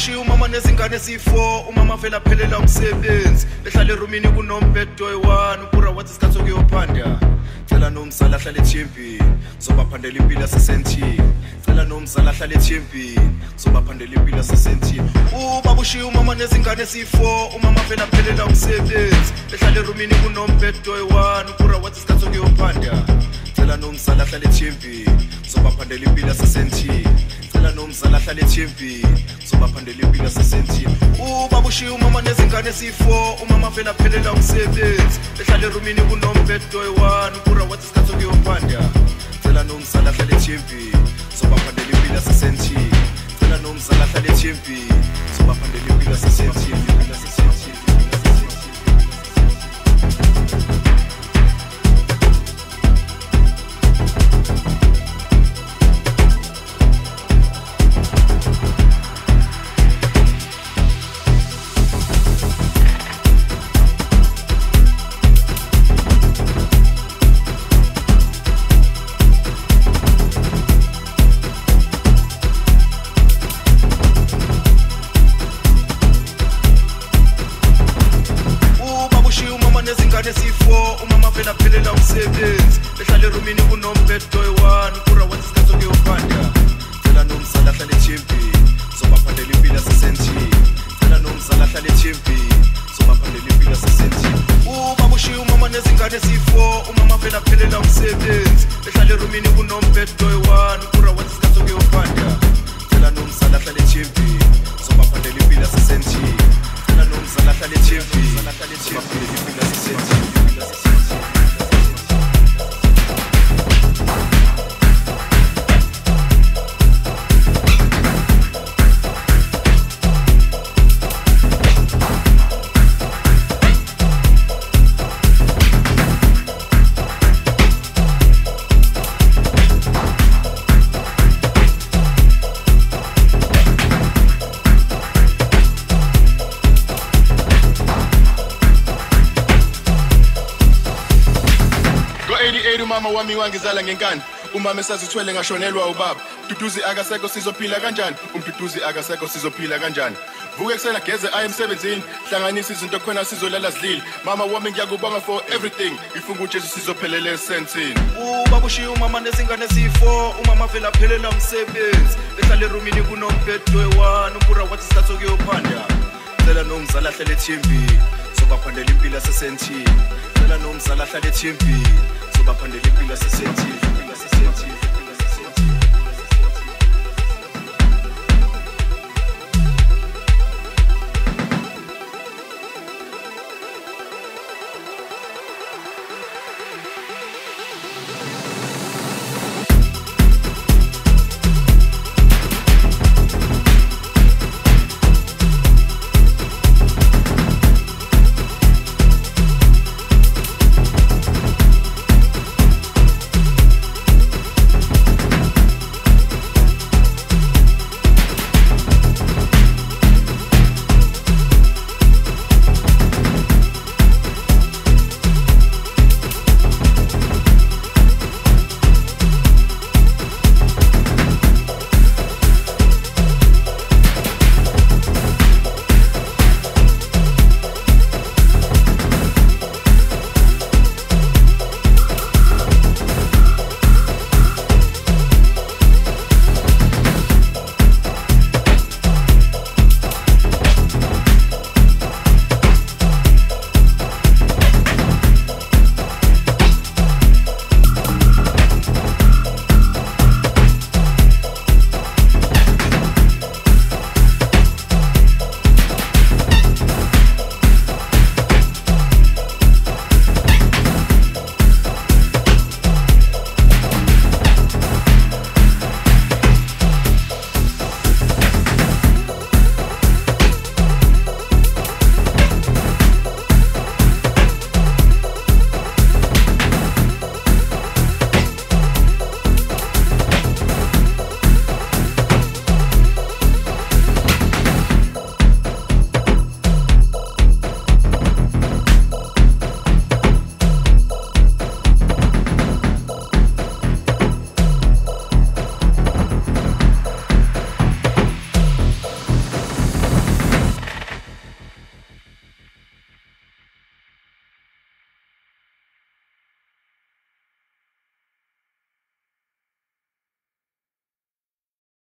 Ubabushiya umama nezingane ezi4 umama vela phelela umsebenzi ehlala erumini kunombhedo oyi1 upura wathi isikhathi sokuyophanda cela nomzala ahlale ethempini zobaphandela impilo yasesentini cela nomzala ahlale ethempini zobaphandela impilo yasesentini ubabushiya umama nezingane ezi4 umama vela phelela umsebenzi ehlala erumini kunombhedo oyi1 upura wathi isikhathi sokuyophanda cela nomzala ahlale ethempini zobaphandela impilo yasesentini cela nomzala ahlale ethempini zobaphandela impilo yasesentini ubabushiya umama nezingane ezi4 umama vela phelela umsebenzi ehlala erumini kunombhedo oyi1 upura wathi isikhathi sokuyophanda cela nomzala ahlale ethempini zobaphandela impilo yasesentini cela nomzala ahlale ethempini zobaphandela impilo yasesentini ezi4 umama vela phelela umsebenzi ehlala erumini kunombhedo oyi1 upura wathi isikhathi sokuyophanda cela nomzala ahlale ethempini zobaphandela impilo yasesentini cela nomzala ahlale ethempini zobaphandela impilo yasesentini ubabushiya umama nezingane ezi4 umama vela phelela umsebenzi ehlala erumini kunombhedo oyi1 upura wathi isikhathi sokuyophanda cela nomzala ahlale ethempini zobaphandela impilo yasesentini cela nomzala ahlale ethempini zobaphandela impilo yasesentini. Umama wami wangizala ngenkani umama esazithwele ngashonelwa ubaba Duduzi akasekho sizophila kanjani umduduzi akasekho sizophila kanjani vuke kusena geze emsebenzini hlanganisa izinto khona sizolala sidlile mama wami ngiyakubonga for everything ifunga uJesu sizophelela esentini ubabushiya umama nezingane ezi4 umama vela phelela umsebenzi ehlala erumini kunombhedo oyi1 upura wathi isikhathi sokuyophanda cela nomzala ahlale ethempini zobaphandela impilo yasesentini cela nomzala ahlale ethempini zobaphandela impilo yasesentini